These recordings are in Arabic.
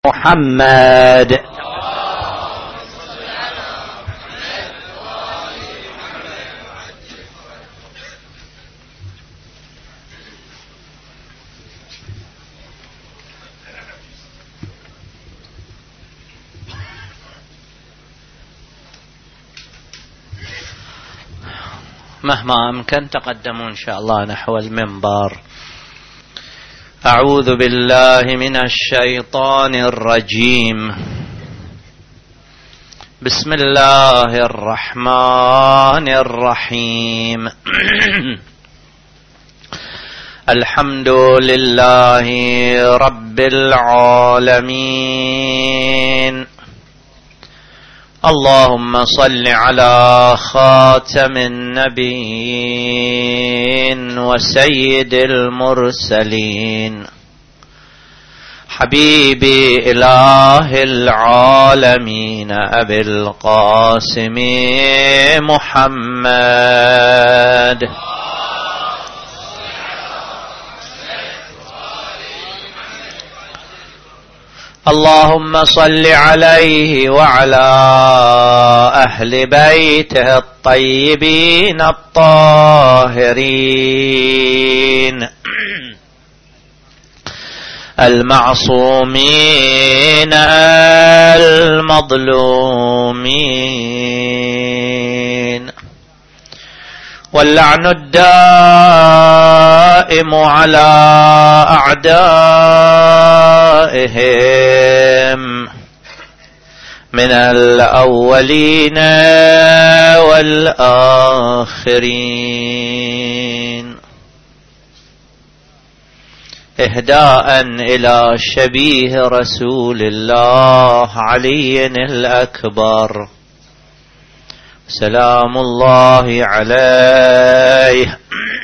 محمد. مهما أمكن تقدموا إن شاء الله نحو المنبر. أعوذ بالله من الشيطان الرجيم. بسم الله الرحمن الرحيم. الحمد لله رب العالمين. اللهم صل على خاتم النبيين وسيد المرسلين حبيبي إله العالمين أبي القاسم محمد. اللهم صل عليه وعلى أهل بيته الطيبين الطاهرين المعصومين المظلومين، واللعن الدائم على أعدائهم من الأولين والآخرين، إهداء إلى شبيه رسول الله علي الأكبر سلام الله عليه.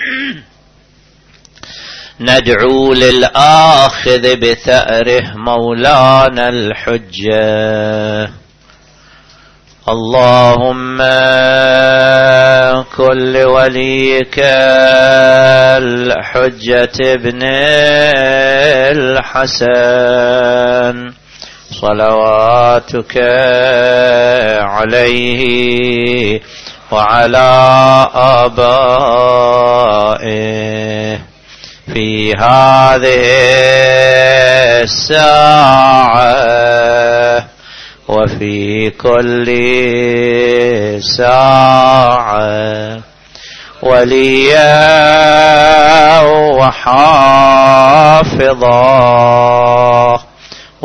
ندعو للآخذ بثأره مولانا الحجة. اللهم كن لوليك الحجة ابن الحسن صلواتك عليه وعلى آبائه في هذه الساعة وفي كل ساعة وليا وحافظا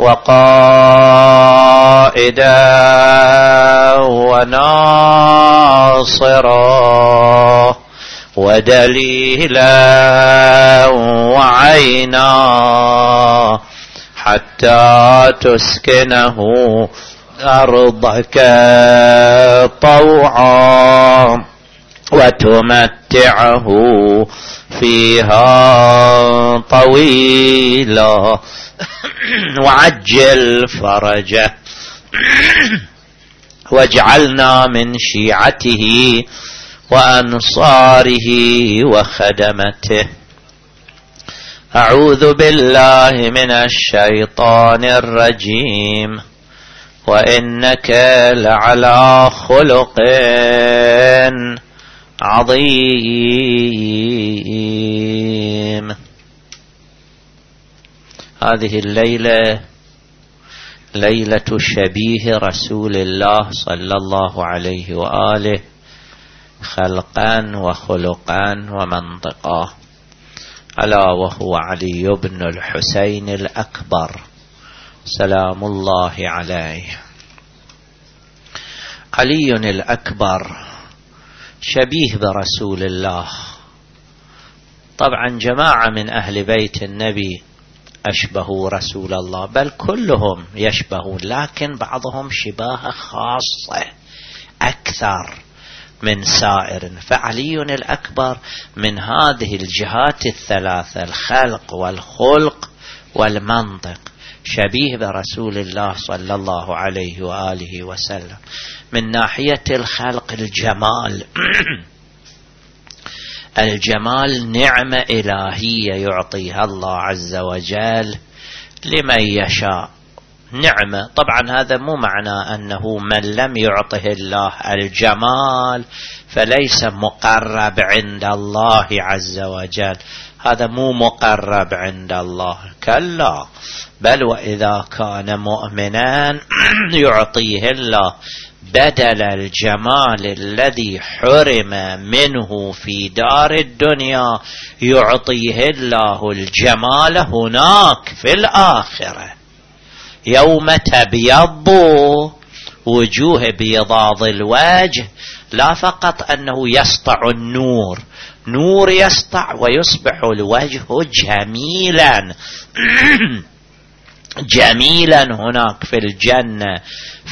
وقائدا وناصرا ودليلا وعينا حتى تسكنه أرضك طوعا وتمتعه فيها طويلا وعجل فرجه واجعلنا من شيعته وأنصاره وخدمته. أعوذ بالله من الشيطان الرجيم. وإنك لعلى خلق عظيم. هذه الليلة ليلة شبيه رسول الله صلى الله عليه وآله خلقا وخلقا ومنطقا، ألا وهو علي بن الحسين الأكبر سلام الله عليه. علي الأكبر شبيه برسول الله. طبعا جماعة من أهل بيت النبي أشبهوا رسول الله، بل كلهم يشبهون، لكن بعضهم شباهة خاصة أكثر من سائر. فعلي الأكبر من هذه الجهات الثلاثة، الخلق والخلق والمنطق، شبيه برسول الله صلى الله عليه وآله وسلم. من ناحية الخلق الجمال الجمال نعمة إلهية يعطيها الله عز وجل لمن يشاء نعمة. طبعا هذا مو معنى أنه من لم يعطه الله الجمال فليس مقرب عند الله عز وجل، هذا مو مقرب عند الله، كلا، بل وإذا كان مؤمنا يعطيه الله بدل الجمال الذي حرم منه في دار الدنيا، يعطيه الله الجمال هناك في الآخرة يوم تبيض وجوه بيضاض الوجه. لا فقط أنه يسطع النور، نور يسطع ويصبح الوجه جميلا جميلا هناك في الجنة،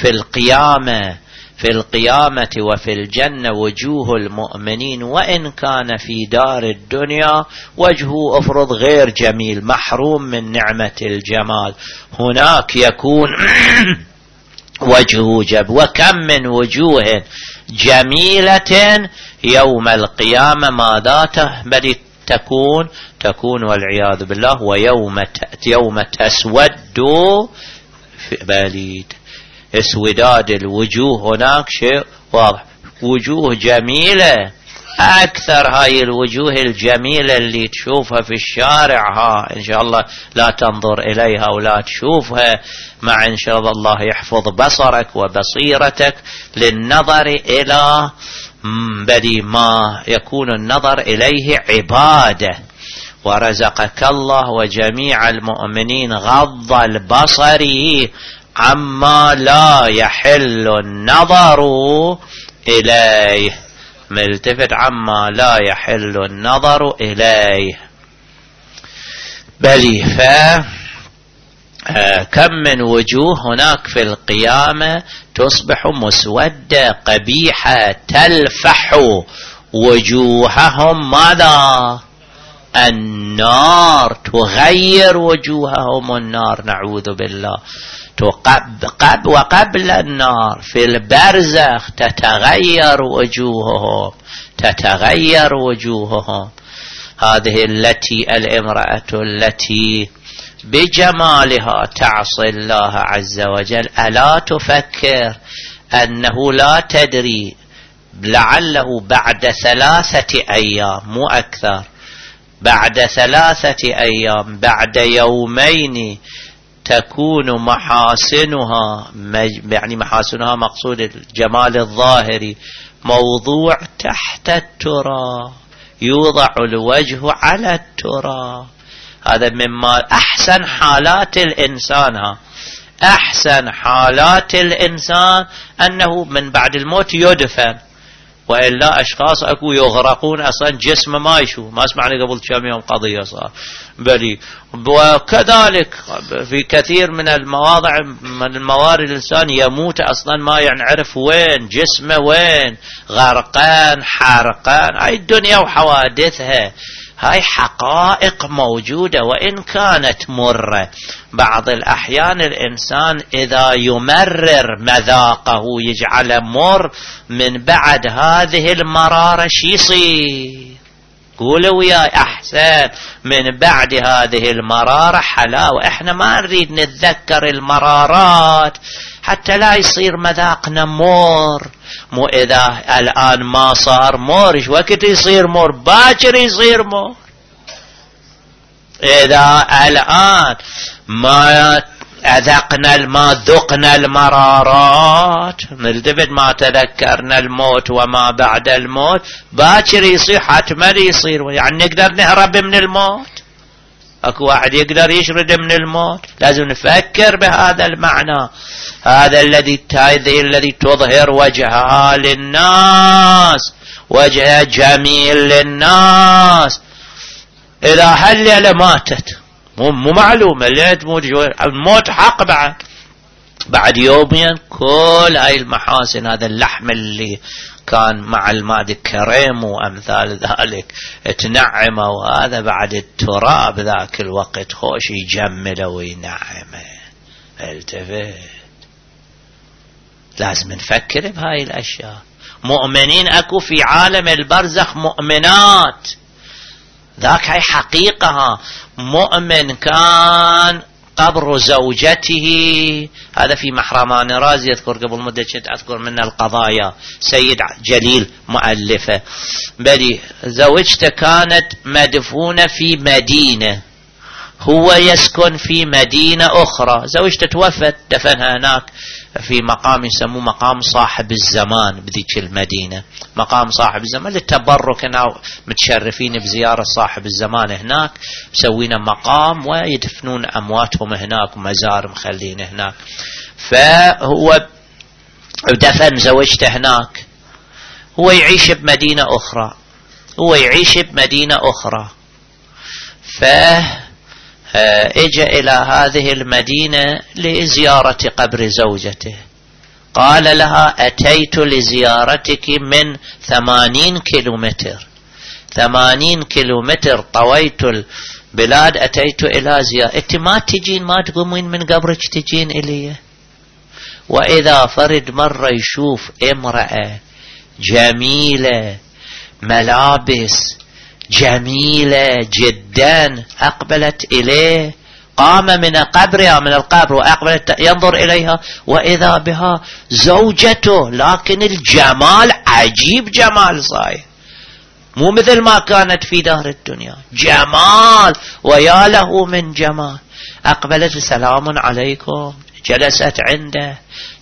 في القيامة وفي الجنة وجوه المؤمنين، وإن كان في دار الدنيا وجهه أفرض غير جميل محروم من نعمة الجمال، هناك يكون وجهه جب. وكم من وجوه جميلة يوم القيامة ماذا بل تكون والعياذ بالله يوم تسود بليد اسوداد الوجوه، هناك شيء واضح، وجوه جميلة أكثر. هاي الوجوه الجميلة اللي تشوفها في الشارع، إن شاء الله لا تنظر إليها ولا تشوفها، مع إن شاء الله يحفظ بصرك وبصيرتك للنظر إلى بدي ما يكون النظر إليه عبادة. ورزقك الله وجميع المؤمنين غض البصر عما لا يحل النظر إليه، ملتفت عما لا يحل النظر إليه. بل كم من وجوه هناك في القيامة تصبح مسودة قبيحة تلفح وجوههم ماذا؟ النار، تغير وجوههم النار، نعوذ بالله. وقبل النار في البرزخ تتغير وجوههم. هذه الامرأة التي بجمالها تعصي الله عز وجل، ألا تفكر أنه لا تدري لعله بعد 3 أيام مو أكثر، بعد 3 أيام، بعد يومين تكون محاسنها، يعني محاسنها مقصود الجمال الظاهري، موضوع تحت التراب، يوضع الوجه على التراب. هذا مما أحسن حالات الإنسان، أحسن حالات الإنسان أنه من بعد الموت يدفن، وإلا أشخاص أكو يغرقون أصلا جسم ما يشوف، ما سمعنا قبل كم يوم قضية صار بلي. وكذلك في كثير من المواضع من الموارد الإنسان يموت أصلا ما يعرف وين جسمه، وين غرقان حرقان. هاي الدنيا وحوادثها، هاي حقائق موجودة وإن كانت مرة. بعض الأحيان الإنسان إذا يمرر مذاقه يجعل مر، من بعد هذه المرارة شي يصير؟ قولوا وياي، أحسن من بعد هذه المرارة حلاوة. إحنا ما نريد نتذكر المرارات حتى لا يصير مذاقنا مر. مو إذا الآن ما صار مر، إيش وقت يصير مر؟ باكر يصير مر. إذا الآن ما أذقنا ما ذقنا المرارات، نلتفت ما تذكرنا الموت وما بعد الموت، باكر يصير حتما يصير. يعني نقدر نهرب من الموت؟ اكو واحد يقدر يشرد من الموت؟ لازم نفكر بهذا المعنى. هذا الذي تظهر وجهها للناس، وجه جميل للناس، إذا هالليلة ماتت مو معلومة، الليلة تموت الموت حق، بعد يومين كل هاي المحاسن، هذا اللحم اللي كان مع الماء كريم وأمثال ذلك تنعمه، وهذا بعد التراب ذاك الوقت خوش يجمله وينعمه. التفت، لازم نفكر بهاي الأشياء. مؤمنين أكو في عالم البرزخ مؤمنات، ذاك هاي حقيقة. مؤمن كان قبر زوجته. هذا في محرمان رازي يذكر قبل مدة أذكر من القضايا، سيد جليل مؤلفة. بل زوجته كانت مدفونة في مدينة، هو يسكن في مدينة أخرى، زوجته توفت دفنها هناك في مقام يسموه مقام صاحب الزمان بذيك المدينة. مقام صاحب الزمان للتبرك، متشرفين بزيارة صاحب الزمان هناك، مسوين مقام ويدفنون أمواتهم هناك ومزار مخلين هناك. فهو دفن زوجته هناك، هو يعيش بمدينة أخرى، اجى الى هذه المدينة لزيارة قبر زوجته. قال لها اتيت لزيارتك من 80 كيلومتر، 80 كيلومتر طويت البلاد اتيت الى زيارتك، ما تجين ما تقومين من قبرك تجين الي. واذا فرد مرة يشوف امرأة جميلة ملابس جميلة جدا أقبلت إليه، قام من قبرها من القبر وأقبلت ينظر إليها، وإذا بها زوجته، لكن الجمال عجيب، جمال صاير مو مثل ما كانت في دار الدنيا، جمال ويا له من جمال. أقبلت سلام عليكم، جلست عنده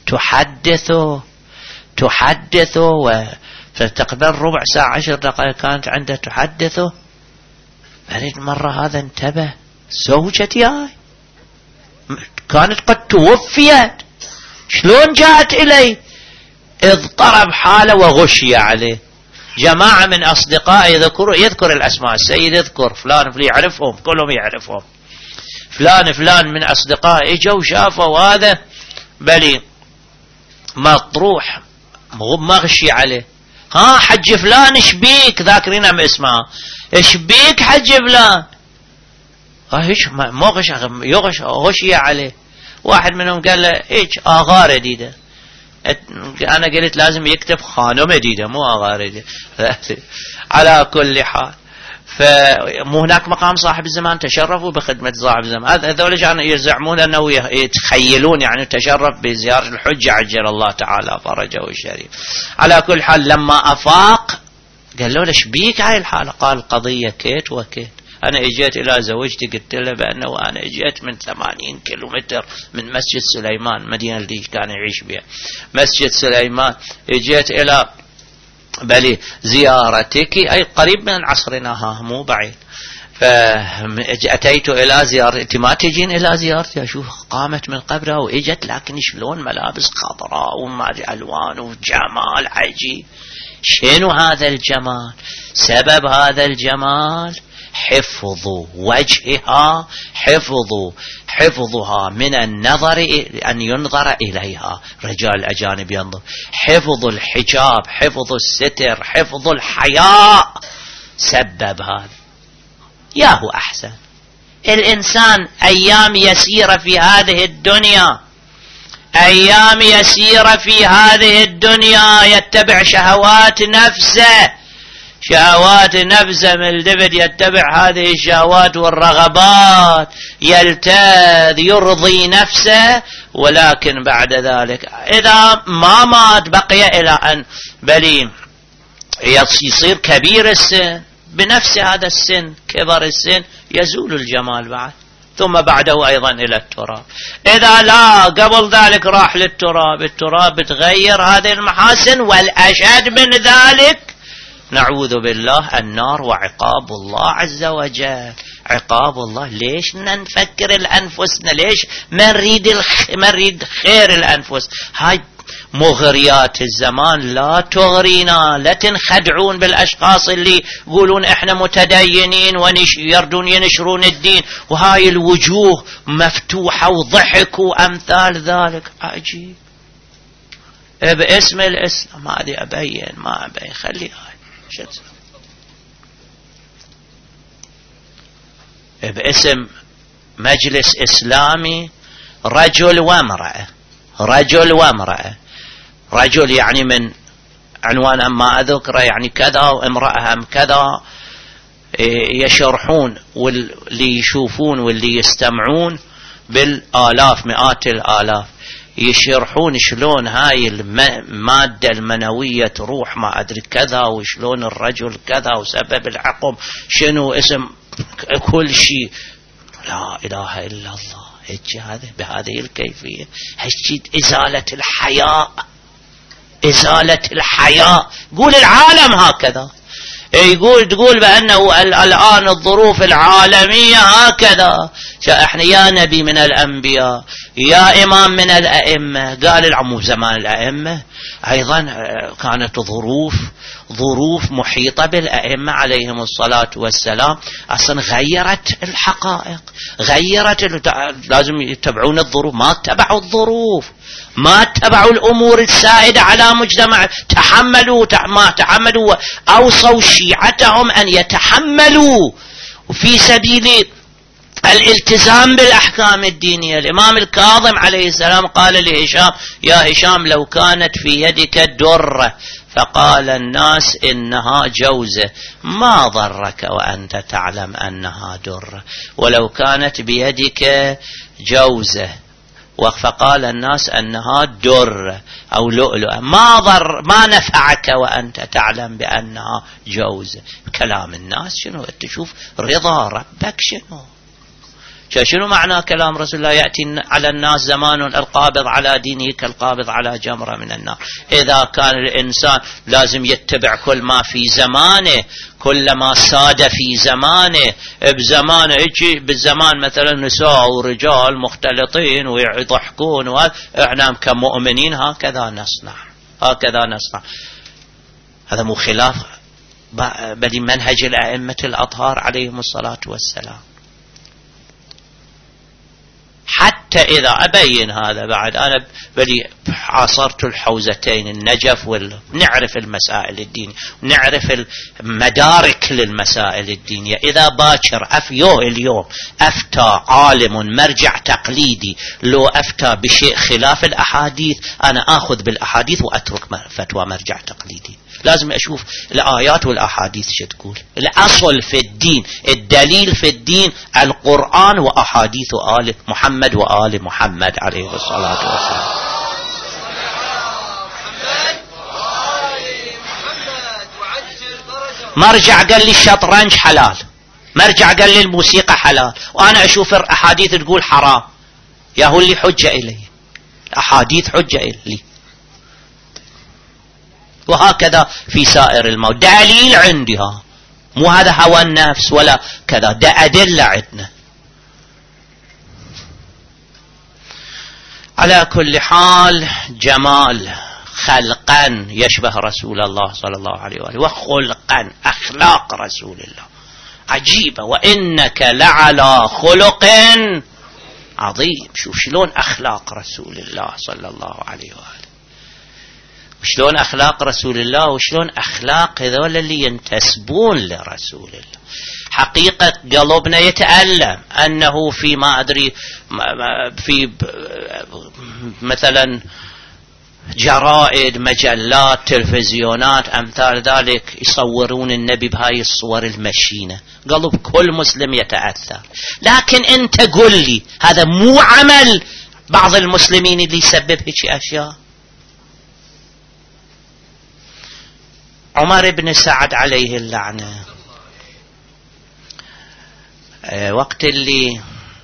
تحدثه فتقبل ربع ساعة 10 دقائق كانت عنده تحدثه. بعدين مرة هذا انتبه، زوجتي هاي كانت قد توفيت، شلون جاءت إلي؟ اضطرب حاله وغشي عليه. جماعة من أصدقائي يذكر الأسماء، السيد يذكر فلان يعرفهم كلهم يعرفهم، فلان من أصدقائي اجوا شافوا هذا بلي مطروح مغشي عليه. ها حج فلان ايش بيك؟ ذاكرين عم اسمها، ايش بيك حج فلان؟ ايش ما غشي عليه. واحد منهم قال له ايش اغار جديده. انا قلت لازم يكتب خانم جديده مو اغار جديده. على كل حال، فمو هناك مقام صاحب الزمان تشرفوا بخدمة صاحب الزمان. هذول كانوا يزعمون أنه يتخيلون يعني تشرف بزيارة الحج عجل الله تعالى فرجه الشريف. على كل حال لما أفاق قال له ليش بيك هاي الحالة؟ قال قضية كيت وكيت، أنا اجيت إلى زوجتي قلت له بأنه أنا اجيت من 80 كيلومتر من مسجد سليمان، مدينة اللي كان يعيش بها مسجد سليمان، اجيت إلى بل زيارتك أي قريب من عصرنا، ها مو بعيد. فأتيت إلى زيارتي، ما تجين إلى زيارتي؟ أشوف قامت من قبرها وإجت، لكن شلون ملابس خضراء وما ألوان وجمال عجيب. شنو هذا الجمال؟ سبب هذا الجمال حفظ وجهها، حفظها من النظر، أن ينظر إليها، رجال أجانب ينظر، حفظ الحجاب، حفظ الستر، حفظ الحياء، سبب هذا. ياهو أحسن الإنسان أيام يسيرة في هذه الدنيا، أيام يسيرة في هذه الدنيا يتبع شهوات نفسه، شهوات نفسه من الدبد، يتبع هذه الشهوات والرغبات، يلتذ يرضي نفسه. ولكن بعد ذلك إذا ما مات بقي إلى أن بلي يصير كبير السن، بنفس هذا السن كبر السن يزول الجمال بعد، ثم بعده أيضا إلى التراب. إذا لا قبل ذلك راح للتراب، التراب بتغير هذه المحاسن، والأشد من ذلك نعوذ بالله النار وعقاب الله عز وجل. عقاب الله. ليش نفكر الأنفسنا؟ ليش ما نريد خير الأنفس؟ هاي مغريات الزمان لا تغرينا، لا تنخدعون بالأشخاص اللي يقولون احنا متدينين ويردون ينشرون الدين، وهاي الوجوه مفتوحة وضحك وأمثال ذلك. عجيب. باسم الإسلام ما أبين خلي هاي باسم مجلس إسلامي رجل وامرأة، رجل يعني من عنوان أما أذكره يعني كذا، وامرأة هم كذا، يشرحون واللي يشوفون واللي يستمعون بالآلاف مئات الآلاف يشرحون شلون هاي المادة المنوية تروح ما أدري كذا، وشلون الرجل كذا، وسبب العقم شنو، اسم كل شيء. لا إله إلا الله. هيك هذا بهذه الكيفية، هيك إزالة الحياء، إزالة الحياء. قول العالم هكذا، تقول بأنه الآن الظروف العالمية هكذا. احنا يا نبي من الأنبياء، يا إمام من الأئمة، قال العمو زمان الأئمة أيضا كانت ظروف محيطة بالأئمة عليهم الصلاة والسلام، أصلا غيرت الحقائق، لازم يتبعون الظروف، ما اتبعوا الظروف، ما اتبعوا الأمور السائدة على مجتمع، ما تحملوا، أوصوا شيعتهم أن يتحملوا في سبيل الالتزام بالأحكام الدينية. الإمام الكاظم عليه السلام قال لهشام: يا هشام لو كانت في يدك درة فقال الناس إنها جوزة ما ضرك وأنت تعلم أنها درة، ولو كانت بيدك جوزة فقال الناس أنها در أو لؤلؤة ما نفعك وأنت تعلم بأنها جوزة. كلام الناس شنو؟ تشوف رضا ربك شنو معنى كلام رسول الله؟ يأتي على الناس زمان القابض على دينه كالقابض على جمرة من النار. إذا كان الإنسان لازم يتبع كل ما في زمانه، كل ما ساد في زمانه، بزمانه بالزمان مثلا نساء ورجال مختلطين ويضحكون، وإحنا كمؤمنين هكذا نصنع. هذا مو خلاف بل منهج الأئمة الأطهار عليهم الصلاة والسلام. حتى إذا أبين هذا بعد، أنا بلي عاصرت الحوزتين النجف نعرف المسائل الدينية، نعرف المدارك للمسائل الدينية. إذا باكر اليوم أفتى عالم مرجع تقليدي لو أفتى بشيء خلاف الأحاديث، أنا أخذ بالأحاديث وأترك فتوى مرجع تقليدي. لازم أشوف الآيات والأحاديث شو تقول. الأصل في الدين، الدليل في الدين القرآن وأحاديث آل محمد وآل محمد عليه الصلاة والسلام. مرجع قال لي الشطرنج حلال، مرجع قال لي الموسيقى حلال، وأنا أشوف الأحاديث تقول حرام، يا هو اللي حجة إلي، الأحاديث حجة إلي. وهكذا في سائر المواد، دليل عندها، مو هذا هوى النفس ولا كذا، ده أدلة عندنا. على كل حال جمال خلقا يشبه رسول الله صلى الله عليه وآله، وخلقا أخلاق رسول الله عجيبة، وإنك لعلى خلق عظيم. شوف شلون أخلاق رسول الله صلى الله عليه وآله، وشلون أخلاق رسول الله، وشلون أخلاق هذول اللي ينتسبون لرسول الله. حقيقة قلبنا يتألم أنه في ما أدري في مثلا جرائد، مجلات، تلفزيونات، أمثال ذلك يصورون النبي بهاي الصور المشينة، قلب كل مسلم يتأثر. لكن أنت قل لي هذا مو عمل بعض المسلمين اللي يسبب هيك أشياء؟ عمر بن سعد عليه اللعنة وقت اللي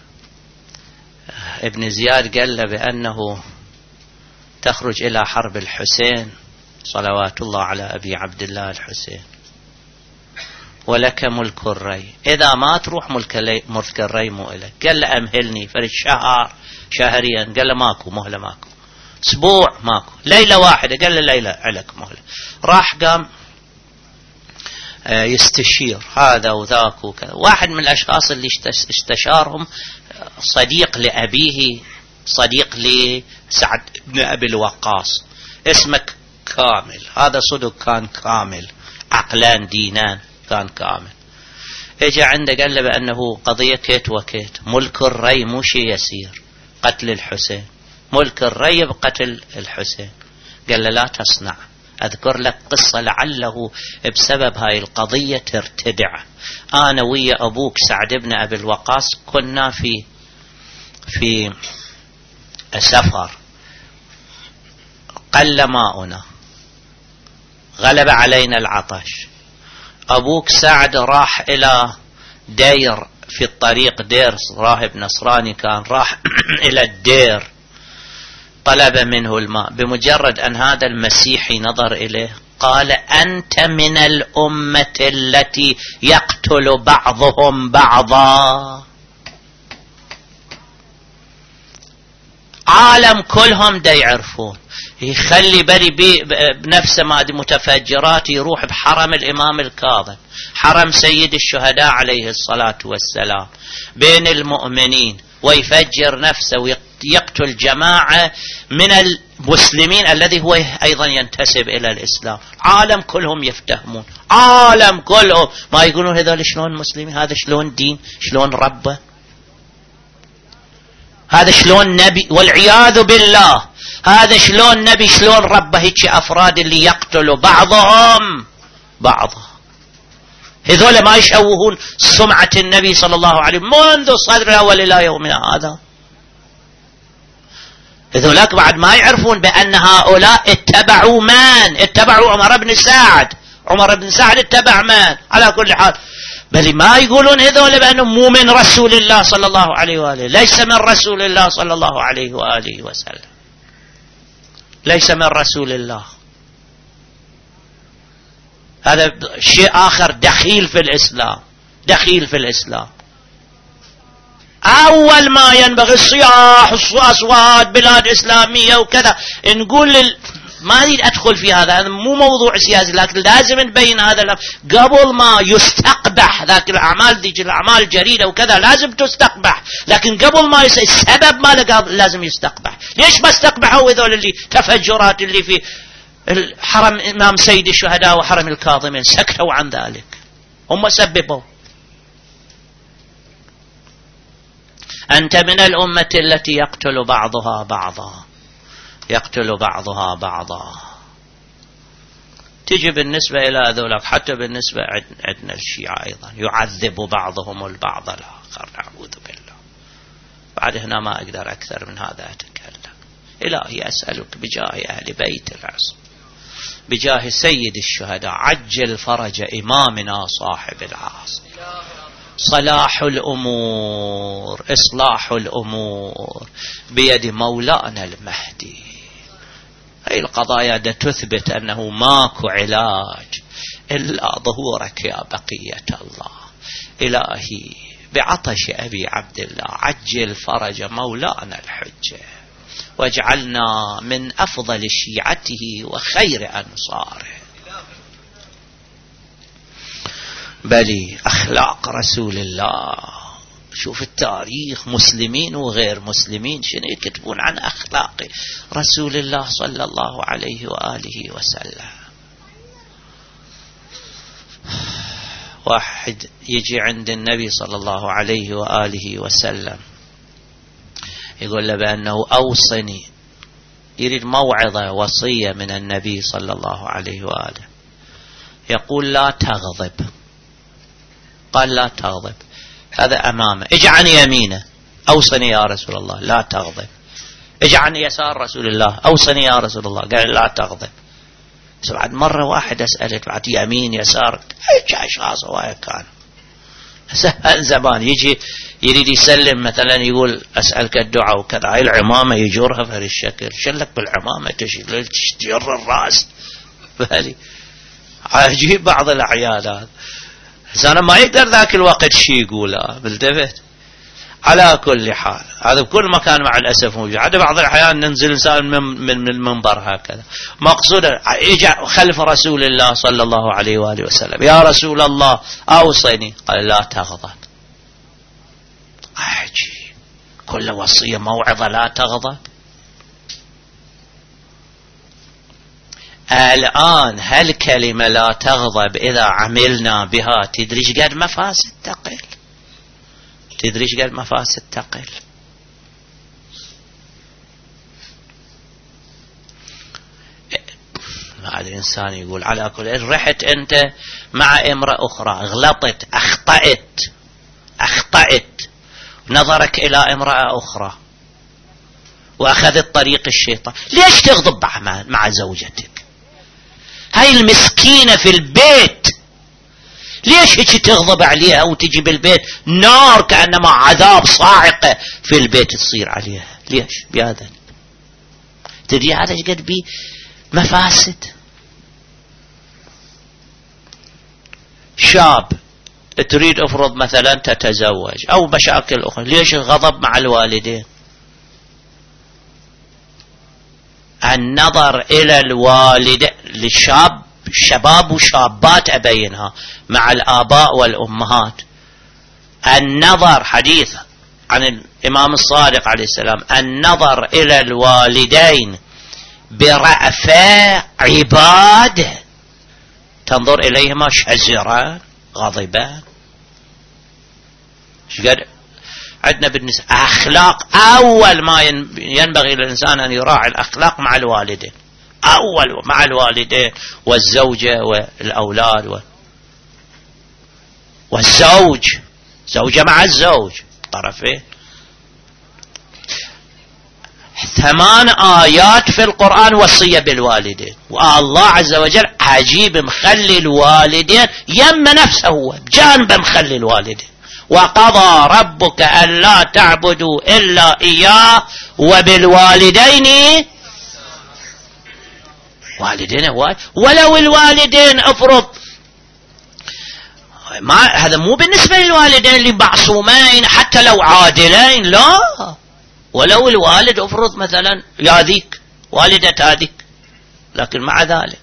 ابن زياد قال له بأنه تخرج إلى حرب الحسين صلوات الله على أبي عبد الله الحسين، ولك ملك الري، إذا ما تروح ملك الري مو إلك. قال له أمهلني فرد شهريا، قال له ماكو مهلة، ماكو أسبوع، ماكو ليلة واحدة، قال له ليلة عليك مهلة. راح قام يستشير هذا وذاك وكذا. واحد من الأشخاص اللي استشارهم صديق لأبيه، صديق لسعد بن أبي الوقاص، اسمك كامل، هذا صدق كان كامل، عقلان دينان كان كامل. اجى عنده قال له بأنه قضية كيت وكيت، ملك الري مو شيء يسير، قتل الحسين، ملك الري بقتل الحسين. قال له لا تصنع، أذكر لك قصة لعله بسبب هاي القضية ترتدع. أنا ويا أبوك سعد بن أبي الوقاص كنا في في سفر قل ماؤنا، غلب علينا العطش، أبوك سعد راح إلى دير في الطريق، دير راهب نصراني كان، راح إلى الدير طلب منه الماء، بمجرد أن هذا المسيحي نظر إليه قال أنت من الأمة التي يقتل بعضهم بعضا. عالم كلهم دا يعرفون، يخلي بري بنفسه ما دي متفجرات، يروح بحرم الإمام الكاظم، حرم سيد الشهداء عليه الصلاة والسلام، بين المؤمنين، ويفجر نفسه ويقتل جماعة من المسلمين الذي هو أيضا ينتسب إلى الإسلام. عالم كلهم يفتهمون، عالم كلهم ما يقولون هذول شلون مسلمين، هذا شلون دين، شلون ربه، هذا شلون نبي، والعياذ بالله هذا شلون نبي، شلون ربه. هيك أفراد اللي يقتلوا بعضهم بعضا، هذول ما يشوهون سمعة النبي صلى الله عليه منذ صدر الأول إلى يومنا هذا. هذولاك بعد ما يعرفون بأن هؤلاء اتبعوا من؟ اتبعوا عمر بن سعد. عمر بن سعد اتبع من؟ على كل حال بل ما يقولون هذول بأنه مو من رسول الله صلى الله عليه وآله، ليس من رسول الله صلى الله عليه وآله وسلم، ليس من رسول الله. هذا شيء آخر دخيل في الإسلام، دخيل في الإسلام. أول ما ينبغي الصياح أصوات بلاد إسلامية وكذا، نقول ما أريد أدخل في هذا مو موضوع سياسي، لكن لازم نبين هذا قبل ما يستقبح ذاك الأعمال، دي الأعمال الجريدة وكذا لازم تستقبح، لكن قبل ما السبب ما لازم يستقبح. ليش ما استقبحوا هذول اللي تفجرات اللي في الحرم إمام سيد الشهداء وحرم الكاظمين؟ سكتوا عن ذلك، هم سببوا. أنت من الأمة التي يقتل بعضها بعضا، يقتل بعضها بعضا. تجي بالنسبة إلى ذولك، حتى بالنسبة عندنا الشيعة أيضا يعذب بعضهم البعض الآخر، نعوذ بالله. بعد هنا ما أقدر أكثر من هذا أتكلم. إلهي أسألك بجاه أهل بيت العصر، بجاه سيد الشهداء، عجل فرج إمامنا صاحب العصر، صلاح الأمور، إصلاح الأمور بيد مولانا المهدي. هاي القضايا تثبت أنه ماكو علاج إلا ظهورك يا بقية الله. إلهي بعطش أبي عبد الله عجل فرج مولانا الحجة، واجعلنا من أفضل شيعته وخير أنصاره. بلي أخلاق رسول الله، شوف التاريخ، مسلمين وغير مسلمين شنو يكتبون عن أخلاق رسول الله صلى الله عليه وآله وسلم. واحد يجي عند النبي صلى الله عليه وآله وسلم يقول له بأنه أوصني، يريد موعظة وصية من النبي صلى الله عليه وآله، يقول لا تغضب. قال لا تغضب، هذا أمامه. اجي عن يمينه، أوصني يا رسول الله لا تغضب. اجي عن يسار رسول الله، أوصني يا رسول الله، قال لا تغضب. بعد مرة واحدة سألت بعد يمين يسار، ايش أشخاص هواية كانوا زمان يجي يريد يسلم مثلا يقول أسألك الدعاء وكذا، هاي العمامة يجرها في هذا الشكل، شلك بالعمامة تجر الرأس. بالي عجيب بعض الأعياد هذا، أنا ما يقدر ذاك الوقت شيء يقوله بالتفت. على كل حال هذا بكل مكان مع الأسف موجود. عاد بعض الأحيان ننزل إنسان من المنبر هكذا، مقصود يجي خلف رسول الله صلى الله عليه وآله وسلم، يا رسول الله أوصني، قال لا تغضب. عجيب، كل وصية موعظة لا تغضب. الآن هالكلمة لا تغضب إذا عملنا بها تدريش قد مفاسد تقل، تدريش قد مفاسد تقل. ما أدري إنسان يقول على كل رحت أنت مع امرأة أخرى، غلطت، أخطأت، نظرك إلى امرأة أخرى وأخذت طريق الشيطان، ليش تغضب مع زوجتك؟ هاي المسكينة في البيت، ليش هيك تغضب عليها وتجي بالبيت نار كأنما عذاب صاعقة في البيت تصير عليها؟ ليش بهذا؟ تدري هذا قد بيه مفاسد. شاب تريد افرض مثلا تتزوج او مشاكل اخرى، ليش الغضب مع الوالدين؟ النظر الى الوالد للشاب، شباب وشابات ابينها، مع الاباء والامهات، النظر حديث عن الامام الصادق عليه السلام، النظر الى الوالدين برأفة عباده، تنظر اليهما شزرا غاضبا. عندنا بالنسبة أخلاق، أول ما ينبغي للإنسان أن يراعي الأخلاق مع الوالدين، أول مع الوالدين والزوجة والأولاد والزوج، زوجة مع الزوج طرفين. 8 آيات في القرآن وصية بالوالدين، والله عز وجل عجيب مخلي الوالدين يم نفسه، هو بجانب مخلي الوالدين. وقضى ربك ألا تعبدوا إلا إياه وبالوالدين والدين ولو الوالدين افرض ما هذا مو بالنسبة للوالدين اللي معصومين حتى لو عادلين، لا، ولو الوالد افرض مثلا ياذيك والدة هذيك، لكن مع ذلك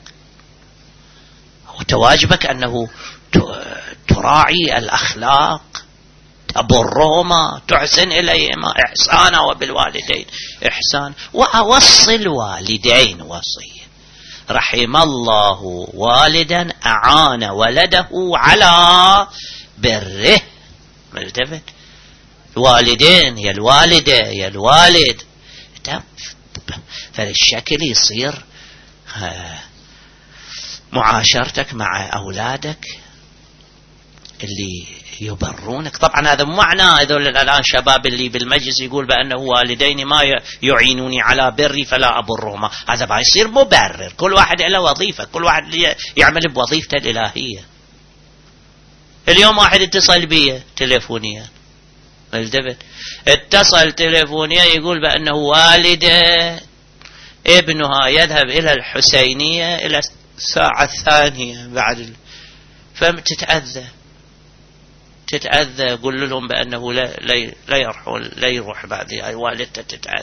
وتواجبك أنه تراعي الأخلاق، تبرهما، تحسن إليهما إحسانا، وبالوالدين إحسان، وأوصي الوالدين وصية. رحم الله والدا أعان ولده على بره. ملتفت الوالدين يا الوالدة يا الوالد، فالشكل يصير معاشرتك مع أولادك اللي يبرونك. طبعا هذا مو معناه هذول الآن شباب اللي بالمجلس يقول بأنه والديني ما يعينوني على بري فلا أبرهما، هذا ما يصير مبرر. كل واحد له وظيفة، كل واحد يعمل بوظيفته الإلهية. اليوم واحد اتصل بي تليفونيا، اتصل تليفونيا يقول بأنه والده ابنها يذهب إلى الحسينية إلى الساعة 2 بعد تتأذى. قل لهم بأنه لا يروح بعد والدته تتأذى.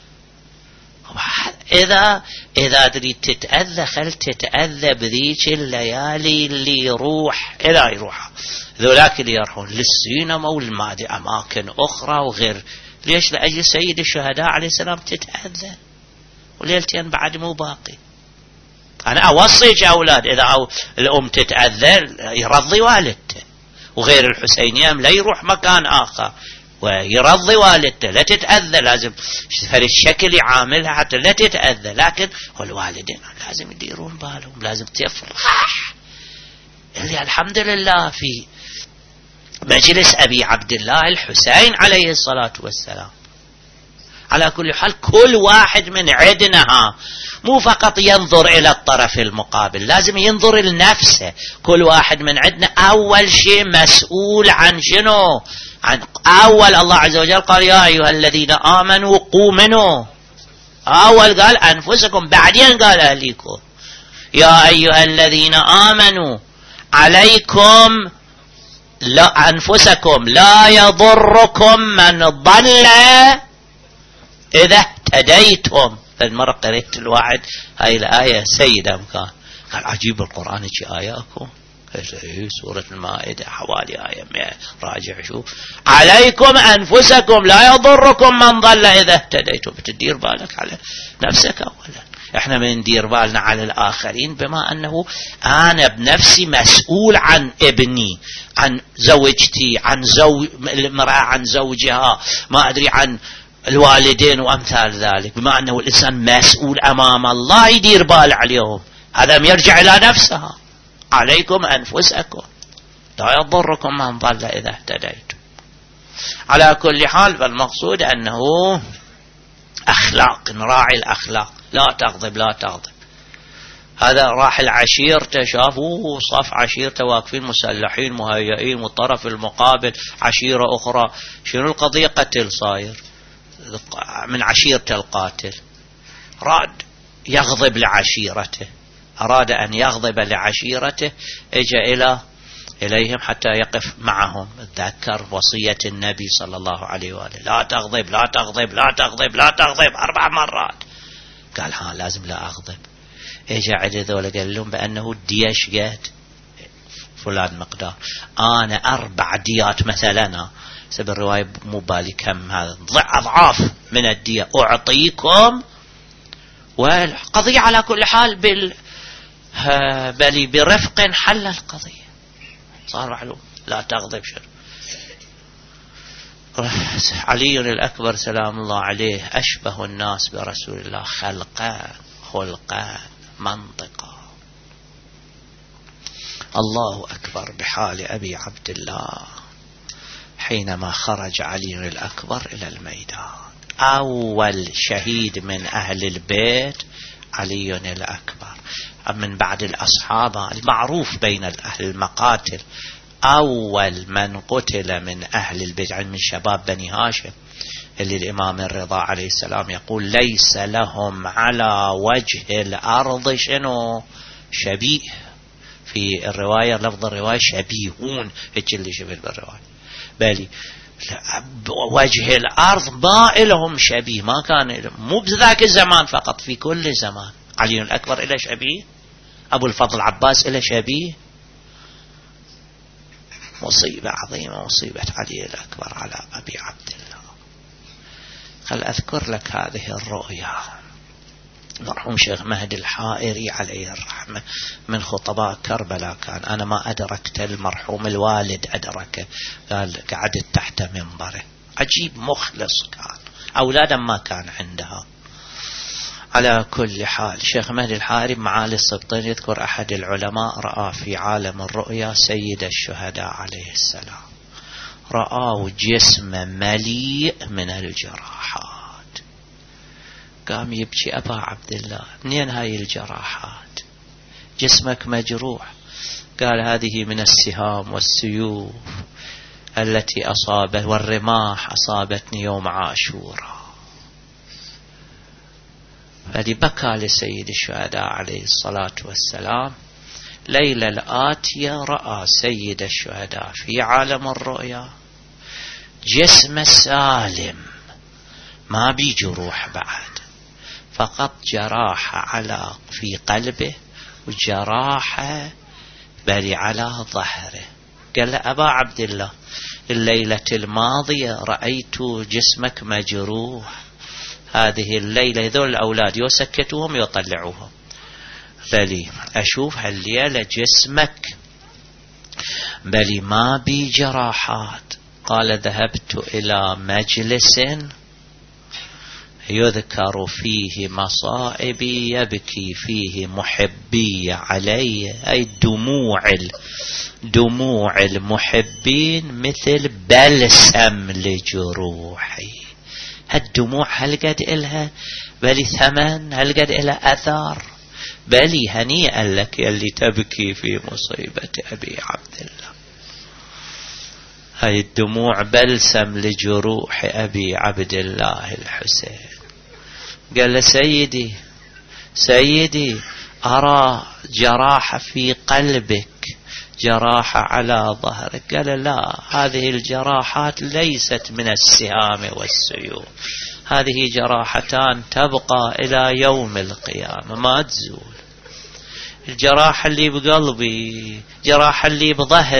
إذا تريد تتأذى خل تتأذى بذيك الليالي اللي يروح إلى يروح ذولاك اللي يروحون للسينما والمادي أماكن أخرى وغير. ليش؟ لأجل سيد الشهداء عليه السلام تتأذى، وليلتين بعد مو باقي. أنا أوصيك أولاد إذا الأم تتأذى يرضي والدته، وغير الحسينية لا يروح مكان آخر ويرضي والدته، لا تتأذى. لازم فالشكل يعاملها حتى لا تتأذى. لكن والوالدين لازم يديرون بالهم، لازم تفرح. اللي الحمد لله في مجلس أبي عبد الله الحسين عليه الصلاة والسلام. على كل حال كل واحد من عندنا مو فقط ينظر إلى الطرف المقابل، لازم ينظر لنفسه. كل واحد من عندنا أول شيء مسؤول عن شنو؟ عن أول الله عز وجل قال يا أيها الذين آمنوا قوا منه. أول قال أنفسكم، بعدين قال أهليكم. يا أيها الذين آمنوا عليكم لا أنفسكم لا يضركم من ضل إذا اهتديتم. المرة قريت الواحد هاي الآية سيدة مكان قال عجيب القرآن شي آياكم سورة المائدة حوالي آية 100 راجع شوف. عليكم أنفسكم لا يضركم من ضل إذا اهتديتم. بتدير بالك على نفسك أولا. احنا من ندير بالنا على الآخرين بما أنه أنا بنفسي مسؤول عن ابني، عن زوجتي، عن المرأة عن زوجها، ما أدري عن الوالدين وأمثال ذلك. بما أنه الإنسان مسؤول أمام الله يدير بال عليهم. هذا يرجع إلى نفسها. عليكم أنفسكم لا يضركم من ضل إذا اهتديتم. على كل حال فالمقصود أنه أخلاق، نراعي الأخلاق، لا تغضب لا تغضب. هذا راح العشيرته، شافوا صف عشيرته واقفين مسلحين مهيئين، والطرف المقابل عشيرة أخرى. شنو القضية؟ قتل صاير من عشيرته القاتل، راد يغضب لعشيرته، أراد أن يغضب لعشيرته، اجى إليهم حتى يقف معهم. تذكر وصية النبي صلى الله عليه وآله: لا تغضب لا تغضب لا تغضب لا تغضب 4 مرات. قال لازم لا أغضب. اجى عدد ذولا قال لهم بأنه الديش قد فلان مقدار، أنا 4 ديات مثلا، سبب الرواية مو بالي كم، هذا أضعاف من الدية أعطيكم. والقضية على كل حال بل برفق حل القضية، صار معلوم لا تغضب. علي الأكبر سلام الله عليه أشبه الناس برسول الله خلقا خلقا منطقا. الله أكبر بحال أبي عبد الله حينما خرج علي الأكبر إلى الميدان. أول شهيد من أهل البيت علي الأكبر، من بعد الأصحاب المعروف بين أهل المقاتل. أول من قتل من أهل البيت من شباب بني هاشم، اللي الإمام الرضا عليه السلام يقول: ليس لهم على وجه الأرض شنو شبيه. في الرواية لفظ الرواية شبيهون، هيك اللي شبه بالرواية، بل وجه الأرض ما لهم شبيه، ما كان، مو بذاك الزمان فقط، في كل زمان. علي الأكبر إلى شبيه، أبو الفضل عباس إلى شبيه. مصيبة عظيمة، مصيبة علي الأكبر على أبي عبد الله. خل أذكر لك هذه الرؤيا. مرحوم شيخ مهدي الحائري عليه الرحمة من خطباء كربلاء كان، أنا ما أدركت، المرحوم الوالد أدركه، قال قعدت تحت منبره، عجيب مخلص كان، أولادا ما كان عندها. على كل حال شيخ مهدي الحائري معالي السبطين يذكر أحد العلماء رأى في عالم الرؤيا سيد الشهداء عليه السلام، رآه جسم مليء من الجراحات. قام يبكي: أبا عبد الله منين هاي الجراحات؟ جسمك مجروح. قال: هذه من السهام والسيوف التي أصابت والرماح أصابتني يوم عاشوراء. فلبكى لسيد الشهداء عليه الصلاة والسلام. ليلة الآتية رأى سيد الشهداء في عالم الرؤيا جسم سالم، ما بي جروح بعد، فقط جراحة في قلبه وجراحة بل على ظهره. قال له: أبا عبد الله الليلة الماضية رأيت جسمك مجروح، هذه الليلة هذول الأولاد يسكتوهم يطلعوهم، بلي أشوف هالليلة جسمك بلي ما بي جراحات. قال: ذهبت إلى مجلس يذكر فيه مصائبي يبكي فيه محبي علي، أي دموع المحبين مثل بلسم لجروحي. هالدموع هل قد إلها بلي ثمن؟ هل قد إلها أثر؟ بلي هنيئا لك يلي تبكي في مصيبة أبي عبد الله. هاي الدموع بلسم لجروح أبي عبد الله الحسين. قال له: سيدي أرى جراحة في قلبك، جراحة على ظهرك. قال: لا، هذه الجراحات ليست من السهام والسيوف، هذه جراحتان تبقى إلى يوم القيامة ما تزول. الجراحة اللي بقلبي، جراحة اللي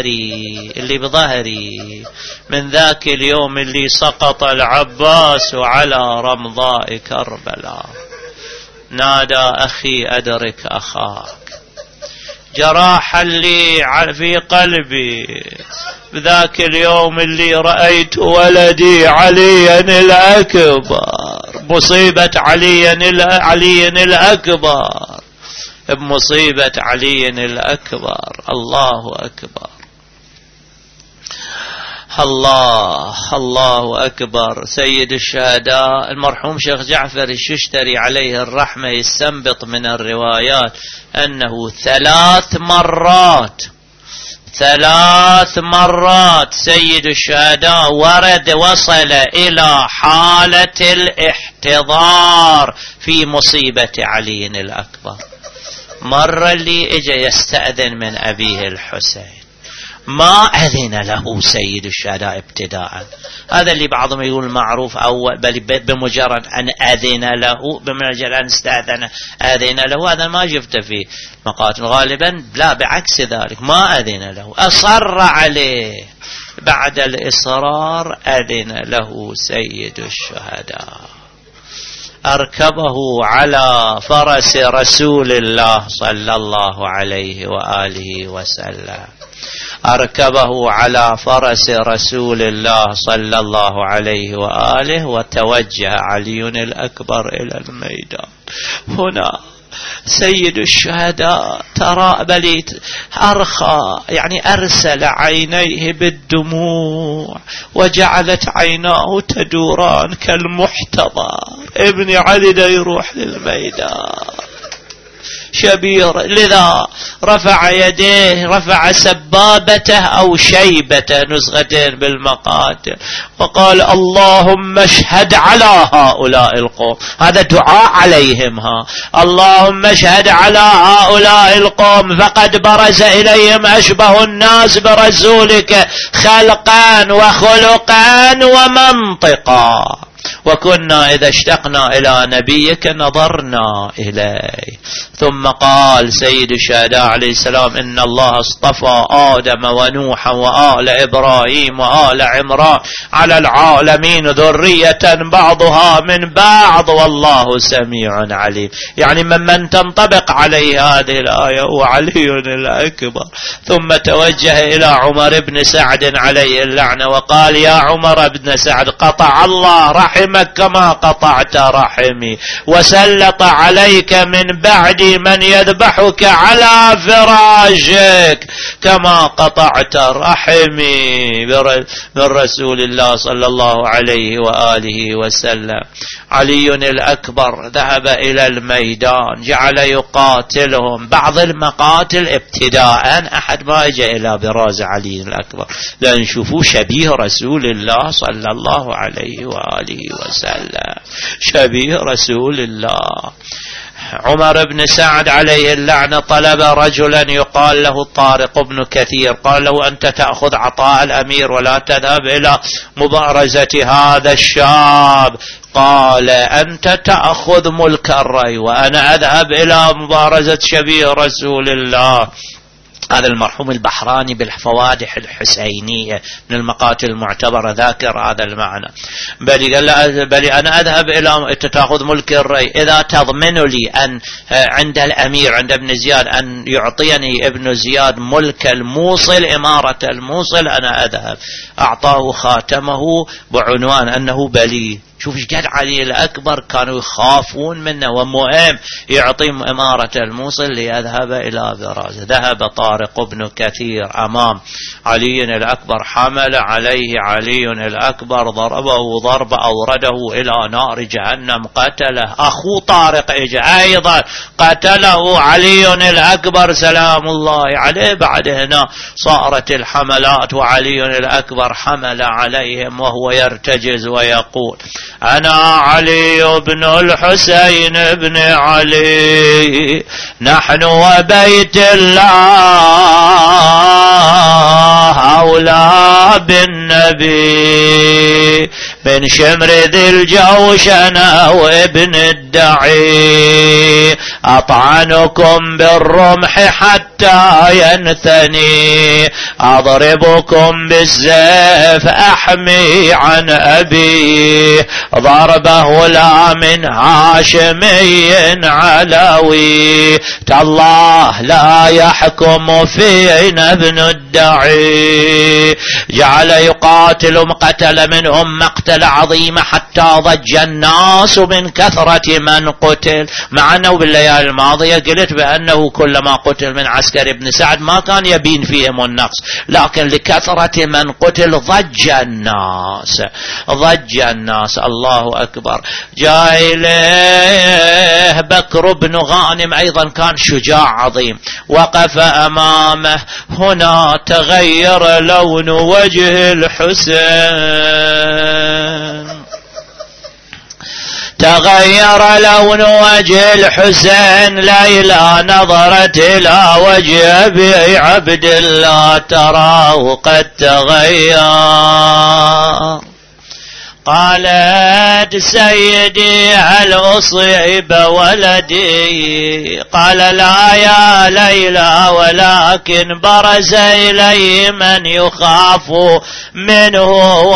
بظهري من ذاك اليوم اللي سقط العباس على رمضاء كربلاء، نادى: أخي أدرك أخاك. جراحة اللي في قلبي بذاك اليوم اللي رأيت ولدي علي الأكبر، مصيبة علي الأكبر، بمصيبة علي الأكبر. الله أكبر. الله أكبر. سيد الشهداء المرحوم شيخ جعفر الششتري عليه الرحمة يستنبط من الروايات أنه 3 مرات سيد الشهداء وصل إلى حالة الاحتضار في مصيبة علي الأكبر. مرة اللي اجى يستأذن من أبيه الحسين، ما أذن له سيد الشهداء ابتداء. هذا اللي بعضهم يقول معروف أول، بل بمجرد أن أذن له، بمجرد أن استأذن أذن له، هذا ما شفت فيه مقاتل غالبا. لا، بعكس ذلك، ما أذن له، أصر عليه. بعد الإصرار أذن له سيد الشهداء، أركبه على فرس رسول الله صلى الله عليه وآله وسلم، أركبه على فرس رسول الله صلى الله عليه وآله، وتوجه علي الأكبر إلى الميدان. هنا سيد الشهداء ترى بليت أرخى، يعني أرسل عينيه بالدموع، وجعلت عيناه تدوران كالمحتضر. ابن علي دا يروح للميدان شبير، لذا رفع يديه، رفع سبابته أو شيبته، نسختين بالمقاتل، وقال اللهم اشهد على هؤلاء القوم. هذا دعاء عليهم، اللهم اشهد على هؤلاء القوم فقد برز إليهم أشبه الناس برسولك خلقا وخلقا ومنطقا، وكنا إذا اشتقنا إلى نبيك نظرنا إليه. ثم قال سيد الشهداء عليه السلام إن الله اصطفى آدم ونوحا وآل إبراهيم وآل عمران على العالمين ذرية بعضها من بعض والله سميع عليم. يعني ممن تنطبق عليه هذه الآية هو علي الأكبر. ثم توجه إلى عمر بن سعد عليه اللعنة وقال يا عمر بن سعد قطع الله رحمك كما قطعت رحمي، وسلط عليك من بعدي من يذبحك على فراشك كما قطعت رحمي من رسول الله صلى الله عليه وآله وسلم. علي الأكبر ذهب إلى الميدان، جعل يقاتلهم. بعض المقاتل ابتداء أحد ما يجي إلى براز علي الأكبر، لأن شوفوا شبيه رسول الله صلى الله عليه وآله وسلم، شبيه رسول الله. عمر بن سعد عليه اللعنة طلب رجلا يقال له طارق بن كثير، قال له أنت تأخذ عطاء الأمير ولا تذهب إلى مبارزة هذا الشاب. قال أنت تأخذ ملك الري وأنا أذهب إلى مبارزة شبيه رسول الله. هذا المرحوم البحراني بالفوادح الحسينية من المقاتل المعتبرة ذاكر هذا المعنى. بل أنا أذهب إلى تأخذ ملك الري إذا تضمن لي أن عند الأمير عند ابن زياد أن يعطيني ابن زياد ملك الموصل إمارة الموصل أنا أذهب. أعطاه خاتمه بعنوان أنه بلي. شوف ايش قد علي الأكبر كانوا يخافون منه، ومهم يعطيهم إمارة الموصل ليذهب إلى برازة. ذهب طارق بن كثير أمام علي الأكبر، حمل عليه علي الأكبر، ضربه ضرب أورده إلى نار جهنم، قتله. أخو طارق إجا أيضا قتله علي الأكبر سلام الله عليه. بعد هنا صارت الحملات وعلي الأكبر حمل عليهم وهو يرتجز ويقول أنا علي بن الحسين بن علي، نحن وبيت الله أولى بالنبي، من شمر ذي الجوشنة وابن الدعي، أطعنكم بالرمح حتى ينثني، أضربكم بالسيف أحمي عن أبي، ضربه لا من هاشمي علوي، تالله لا يحكم فينا ابن الدعي. جعل يقاتل قتل منهم مقتل عظيم حتى ضج الناس من كثرة من قتل. مع أنه بالليالي الحلقة الماضية قلت بأنه كلما قتل من عسكر ابن سعد ما كان يبين فيهم النقص، لكن لكثرة من قتل ضج الناس. الله أكبر. جاء إليه بكر بن غانم أيضا كان شجاع عظيم، وقف أمامه. هنا تغير لون وجه الحسين، تغير لون وجه الحسين. ليلى نظرت إلى وجه أبي عبد الله تراه قد تغير. قالت سيدي هل أصيب ولدي؟ قال لا يا ليلى، ولكن برز إليه من يخاف منه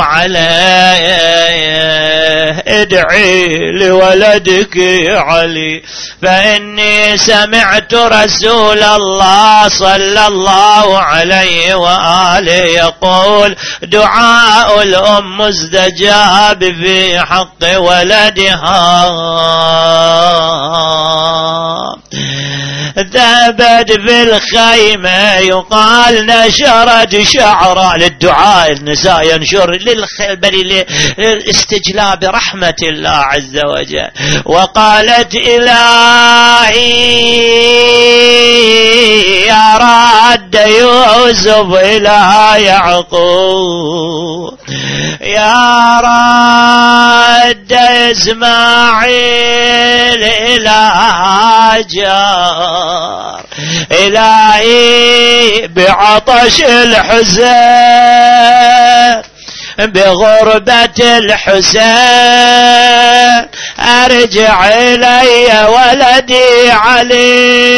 عليه. ادعي لولدك علي، فإني سمعت رسول الله صلى الله عليه وآله يقول دعاء الأم مستجاب في حق ولدها. ذهبت في الخيمة يقال نشرت شعرا للدعاء، النساء ينشر للاستجلاب رحمة الله عز وجل. وقالت إلهي يا رد يوسف إلى يعقوب، يا رد إسماعيل إلى هاجر، إلهي بعطش الحزن بغربة الحسين أرجع إلي ولدي علي.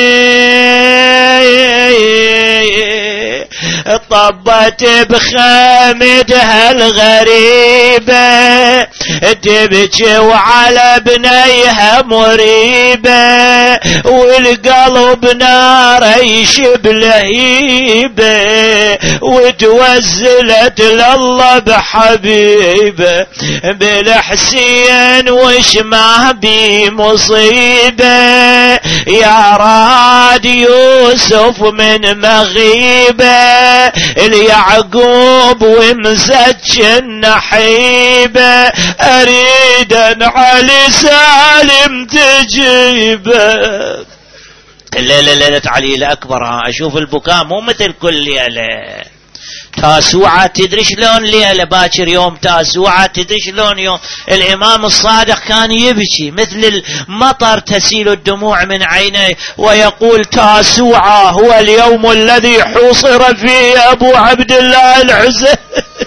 طبت بخيمتها الغريبة تبكي وعلى بنيها مريبة، والقلب نار يشب لهيبة، وتوزلت لله بحبيبه بالحسين وش ما بي مصيبة. يا راد يوسف من مغيبة اليعقوب ومزج النحيبة، أريد علي سالم تجيبه. ليلة علي الأكبر أشوف البكاء مو مثل كل ليلة. تاسوعة تدري شلون ليلة باكر يوم تاسوعة تدري شلون يوم الإمام الصادق كان يبكي مثل المطر تسيل الدموع من عينيه ويقول تاسوعة هو اليوم الذي حوصر فيه أبو عبد الله الحسين.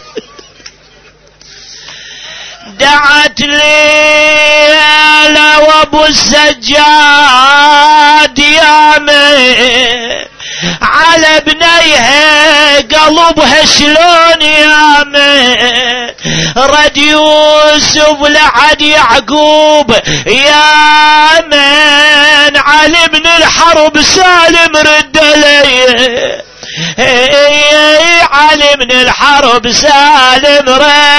دعت لي وابو السجاد يامي على بنيها قلبها شلون يامي، رد يوسف لعد يعقوب يا من علي بن الحرب سالم رد لي، علي بن الحرب سالم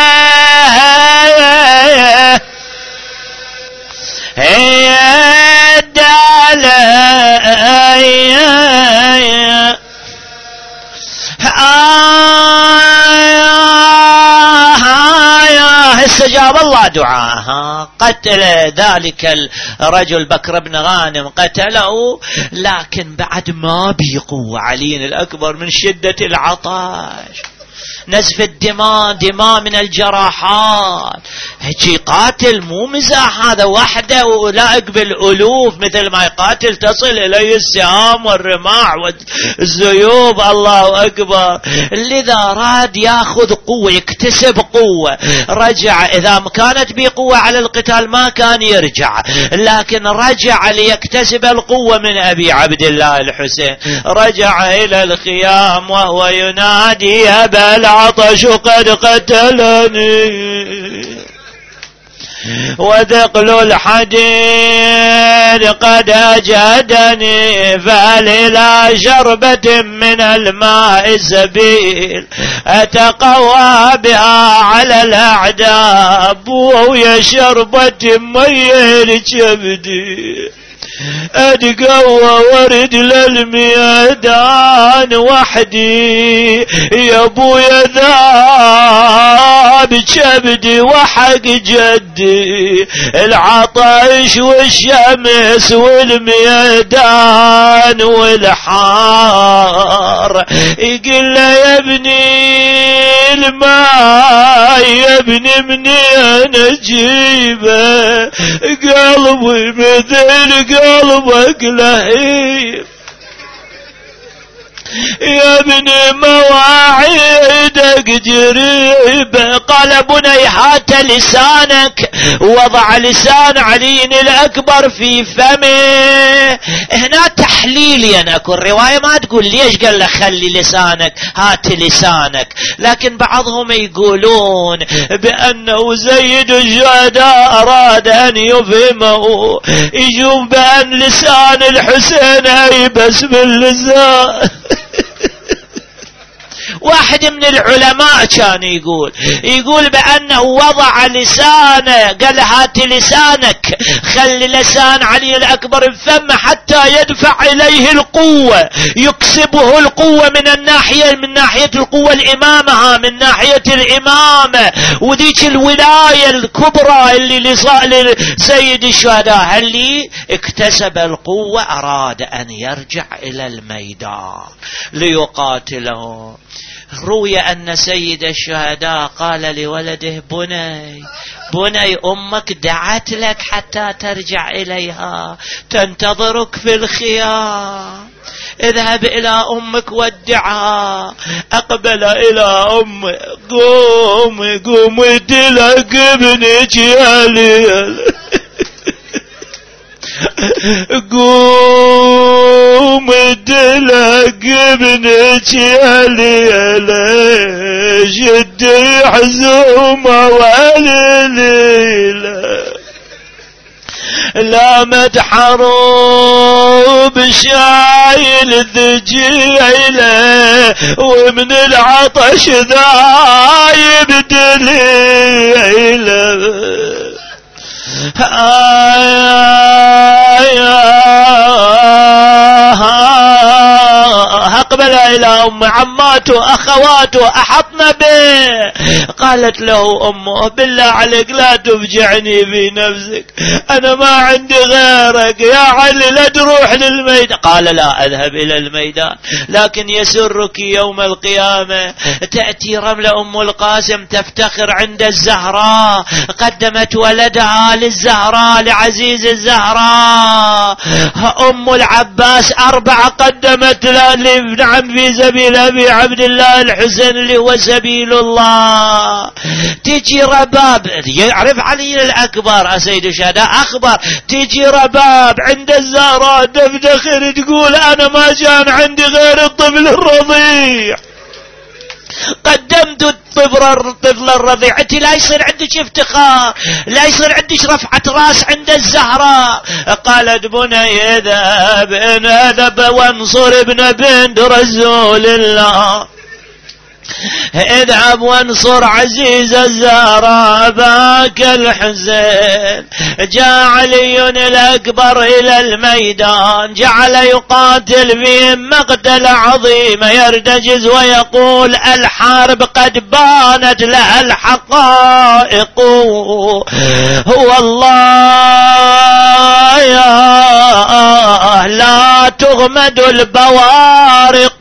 استجاب الله دعاها. قتل ذلك الرجل بكر بن غانم قتله، لكن بعد ما بيقوة علي الأكبر من شدة العطش، نزف الدماء، دماء من الجراحات، هيجي قاتل مو مزاح هذا وحده ولا يقبل ألوف مثل ما يقاتل تصل إليه السهام والرماح والزيوب. الله أكبر. لذا راد ياخذ قوة يكتسب قوة، رجع إذا كانت بقوة على القتال ما كان يرجع، لكن رجع ليكتسب القوة من أبي عبد الله الحسين. رجع إلى الخيام وهو ينادي يا العطش قد قتلني وثقل الحديد قد أجهدني، فللا شربة من الماء سبيل أتقوى بها على الأعداء، وهي شربة مية كبدي اتقوى ورد للميدان وحدي يا ابويا ذاب كبدي وحق جدي العطش والشمس والميدان والحار يقول له يا ابني الماء يا ابني منين اجيبه قلبي مثل قلبك لهيب يا ابني مواعيدك جريبة. قال بني هات لسانك، وضع لسان علي الأكبر في فمه. هنا تحليل ينكو الرواية ما تقول ليش، قال له خلي لسانك هات لسانك، لكن بعضهم يقولون بأنه سيد الشهداء أراد أن يفهمه، يشوف بأن لسان الحسين أيبس من لسان. واحد من العلماء كان يقول بأنه وضع لسانه، قال هات لسانك، خلي لسان علي الأكبر بفمه حتى يدفع إليه القوة، يكسبه القوة من ناحية القوة الإمامة، من ناحية الإمامة وذيك الولاية الكبرى اللي لسيد الشهداء اللي اكتسب القوة. أراد أن يرجع إلى الميدان ليقاتله. روي أن سيد الشهداء قال لولده بني أمك دعت لك حتى ترجع إليها، تنتظرك في الخيام، اذهب إلى أمك ودعها. أقبل إلى أمه، قوم ادلك ابنك يا ليل، قوم ادلك ابنك يا ليل، جد يحزومه والليلة لا مدحروب شايل ذجيله، ومن العطش ذايب دليله. أقبل إلى أم عماته أخواته أحطنا به. قالت له أمه بالله عليك لا تفجعني في نفسك، أنا ما عندي غيرك يا علي، لا تروح للميدان. قال لا أذهب إلى الميدان، لكن يسرك يوم القيامة تأتي رملة أم القاسم تفتخر عند الزهراء، قدمت ولدها للزهراء لعزيز الزهراء. أم العباس 4 قدمت نعم في سبيل أبي عبد الله الحسين اللي هو سبيل الله. تجي رباب، يعرف علي الأكبر سيد الشهداء أخبر، تجي رباب عند الزهراء تفتخر تقول أنا ما كان عندي غير الطفل الرضيع، قدمت الطفل الرضيع، انت لا يصير عندك افتخار، لا يصير عندك رفعة راس عند الزهراء. قالت بني اذهب وانصر ابن بنت رسول الله، اذهب وانصر عزيز الزهراء باك الحسين. جاء علي الأكبر إلى الميدان، جعل يقاتل فيهم مقتل عظيم، يرتجز ويقول الحرب قد بانت لها الحقائق، والله يا لا تغمد البوارق.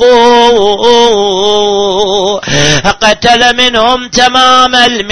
قتل منهم تمام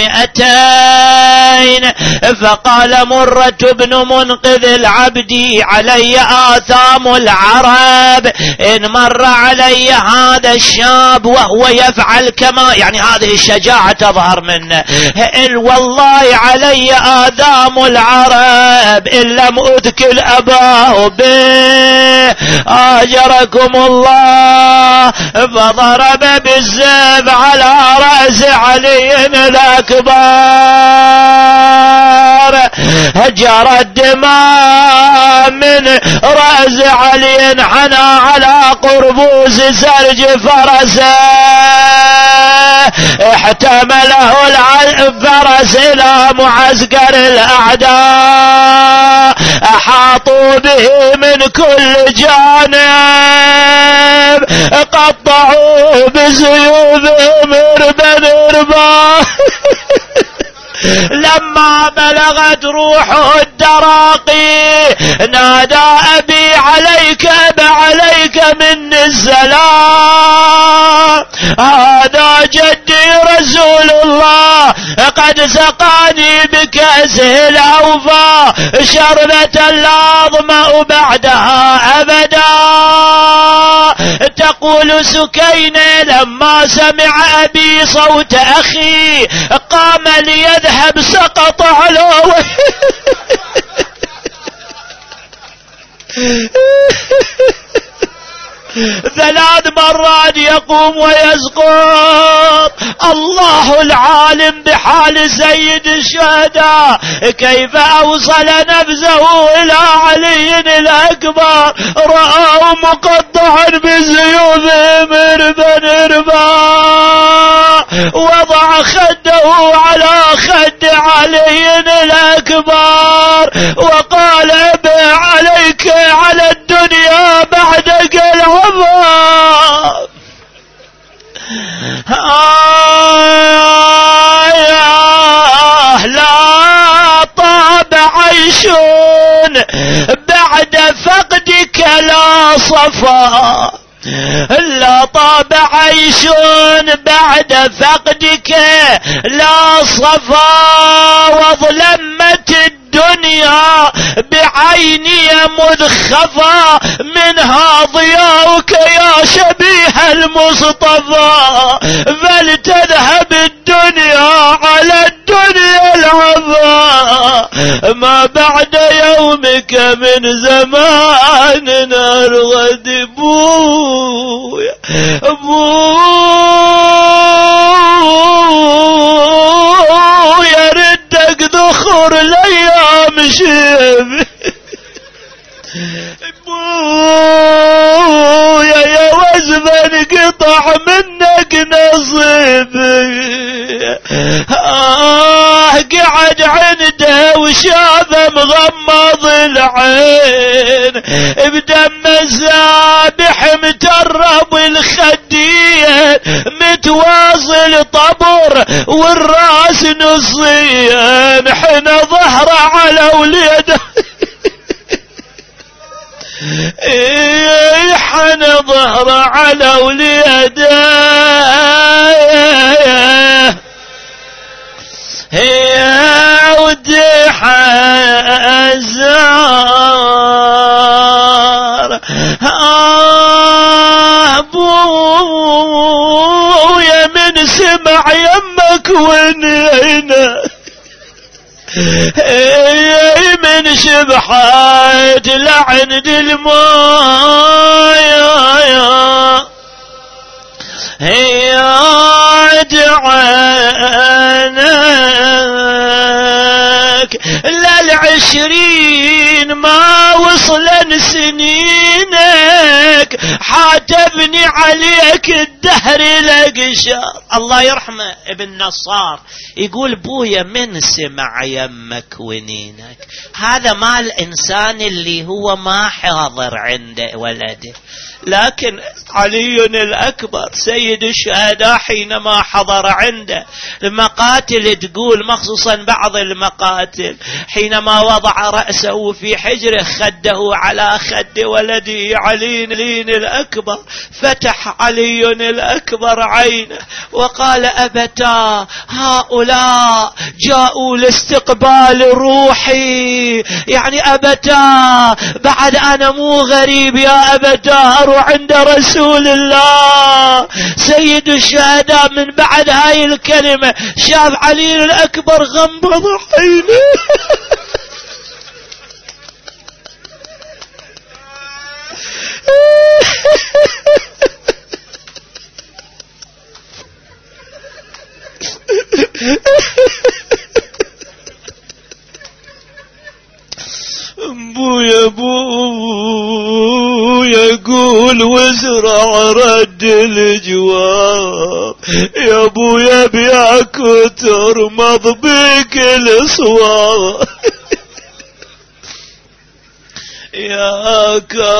200. فقال مرة بن منقذ العبدي علي آثام العرب، إن مر علي هذا الشاب وهو يفعل كما، يعني هذه الشجاعة تظهر منه، والله علي آثام العرب إن لم أذكر أباه به آجركم الله. فضرب بالسيف على رأس علي الأكبر، جرى الدماء من رأس فرس علي انحنى على قربوس سرج فرسه، احتمله الفرس الى معسكر الاعداء، احاطوا به من كل جانب، قطعوا بسيوفهم ربا لما بلغت روحه الدراقي نادى أبي عليك مني السلام، هذا جدي رسول الله قد سقاني بكأسه الأوفى شربة لا أظمأ بعدها أبدا. تقول سكينة لما سمع أبي صوت أخي قام ليذهب سقط على ثلاث مرات يقوم ويسقط. الله العالم بحال سيد الشهداء كيف أوصل نفسه إلى علي الأكبر، رآه مقطعا بسيوفه مربا، وضع خده على خد علي الأكبر وقال ابي عليك على الدنيا بعدك العظام. لا طاب عيش بعد فقدك لا صفا، لا طاب عيش بعد فقدك لا صفا، وظلمت الدنيا بعيني مذخفا، منها ضياؤك يا شبيه المصطفى، فلتذهب الدنيا على الدنيا العظى، ما بعد يومك من زمان الغد بويا بويا ردك ذخر الايام شيب بويا يا وزبا انقطع منك نصيب. قعد عنده وشافه مغمض العين بدم الذابح مترب الخدين، متواصل طبر والراس نصين، حين ظهر على وليده حن ظهر على وليده هي ودي حزار. ابويا من سمع يمك ونينا من شبحات لعند الماء هي دعانك لل20 ما وصلا سنينك، حاتبني عليك الدهر لقشار. الله يرحمه ابن نصار يقول بويا من سمع يمك ونينك، هذا ما الإنسان اللي هو ما حاضر عند ولده، لكن علي الأكبر سيد الشهداء حينما حضر عنده المقاتل تقول مخصوصا بعض المقاتل حينما وضع رأسه في حجره خده على خد ولده علي الأكبر، فتح علي الأكبر عينه وقال أبتا هؤلاء جاءوا لاستقبال روحي، يعني أبتا بعد أنا مو غريب يا أبتا أروح عند رسول الله. سيد الشهداء من بعد هاي الكلمة شاف علي الأكبر غمض عينه بويا يقول وزرع رد الجواب يا ابويا بيا كتر مضبيك الصواب يا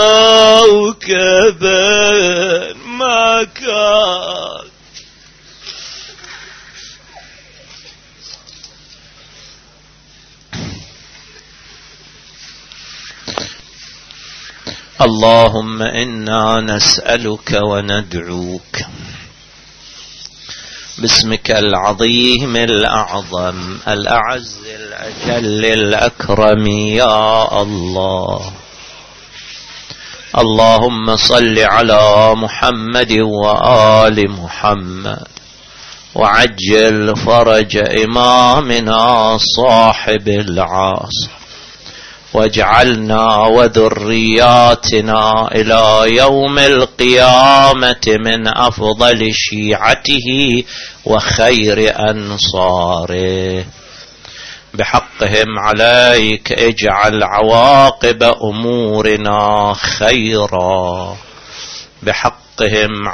كوكبا ما كان. اللهم إنا نسألك وندعوك باسمك العظيم الأعظم الأعز الأجل الأكرم يا الله. اللهم صل على محمد وآل محمد وعجل فرج إمامنا صاحب العصر واجعلنا وذرياتنا إلى يوم القيامة من أفضل شيعته وخير أنصاره. بحقهم عليك اجعل عواقب أمورنا خيرا. بحقهم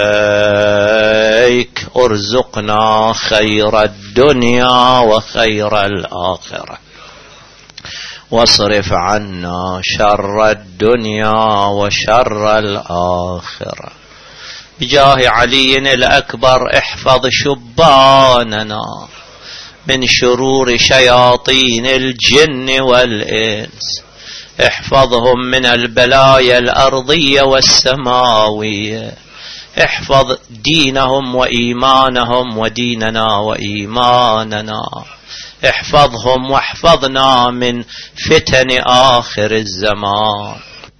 عليك ارزقنا خير الدنيا وخير الآخرة واصرف عنا شر الدنيا وشر الآخرة. بجاه علي الأكبر احفظ شباننا من شرور شياطين الجن والإنس. احفظهم من البلايا الأرضية والسماوية. احفظ دينهم وإيمانهم وديننا وإيماننا. احفظهم واحفظنا من فتن آخر الزمان.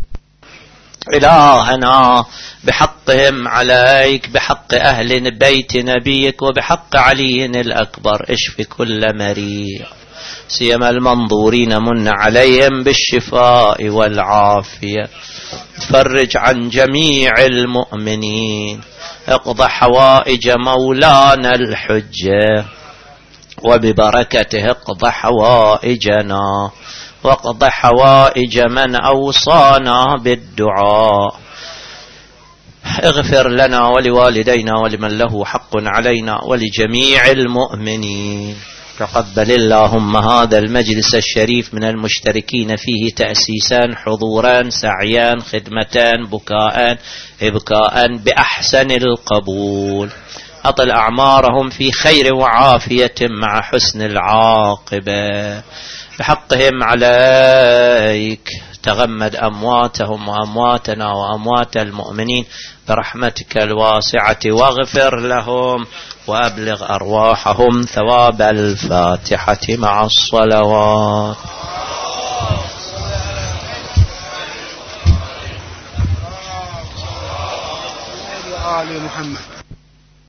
إلهنا بحقهم عليك بحق أهل بيت نبيك وبحق علي الأكبر اشف كل مريض سيما المنظورين من عليهم بالشفاء والعافية. تفرج عن جميع المؤمنين. اقضى حوائج مولانا الحجة وببركته اقضى حوائجنا واقضى حوائج من أوصانا بالدعاء. اغفر لنا ولوالدينا ولمن له حق علينا ولجميع المؤمنين. تقبل اللهم هذا المجلس الشريف من المشتركين فيه تأسيسان حضوران سعيان خدمتان بكاءان إبكاء بأحسن القبول. أطل أعمارهم في خير وعافية مع حسن العاقبة. بحقهم عليك تغمد أمواتهم وأمواتنا وأموات المؤمنين برحمتك الواسعة واغفر لهم وأبلغ أرواحهم ثواب الفاتحة مع الصلوات. آل محمد.